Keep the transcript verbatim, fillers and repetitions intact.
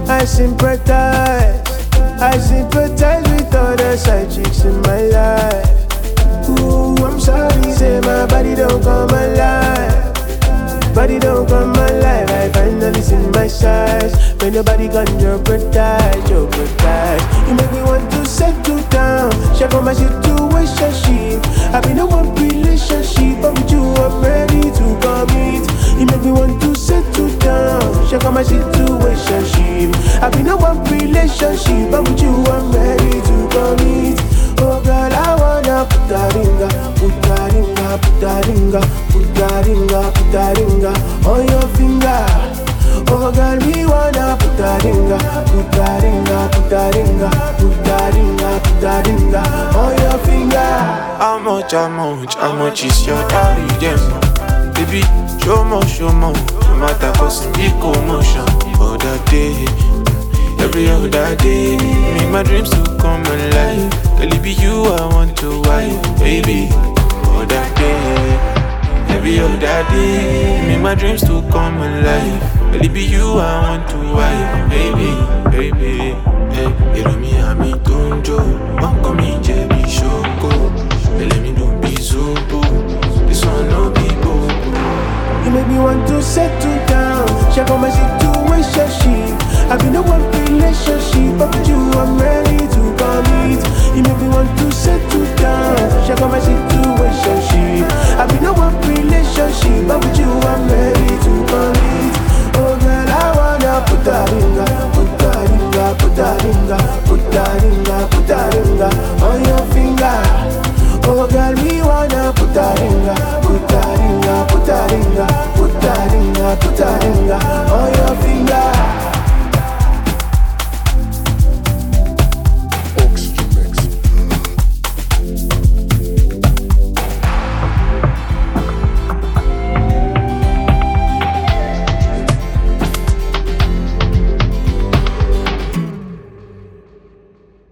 I sympathize, I sympathize with all the side chicks in my life. Ooh, I'm sorry, say my body don't come alive. Body don't come alive, I finally see my size. When nobody can jeopardize, jeopardize. You make me want to settle down, check on my situationship. I've been in one relationship, but with you I'm ready to commit. You make me want to settle down, check on my situationship. I've been in one relationship, but with you I'm ready to commit. Oh girl, I wanna put that ringa, put that ringa, put that ringa, put that ringa, put that ringa on your finger. Oh girl, we wanna put that ringa, put that ringa, put that ringa, put that ringa, put that ringa on your finger. How much, how much, how much is your daddy, them? Baby, show more, show more. No matter what's in the commotion. Other day, every other day, make my dreams to come alive. Girl, it be you I want to wife, baby. Other day, every other day, make my dreams to come alive. Girl, it be you I want to wife, baby, baby. Hey, you know me, I'm me tonjo. One come in, Jebby Shoko. Let me do be zobo. This one no be bobo. You make me want to settle down, check on my situationship. I've been in one relationship, but with you I'm ready to commit. You make me want to settle down, check on my situationship. I've been in one relationship, but with you I'm ready to commit. Oh girl, I wanna put that ringa, put that ringa, put that ringa.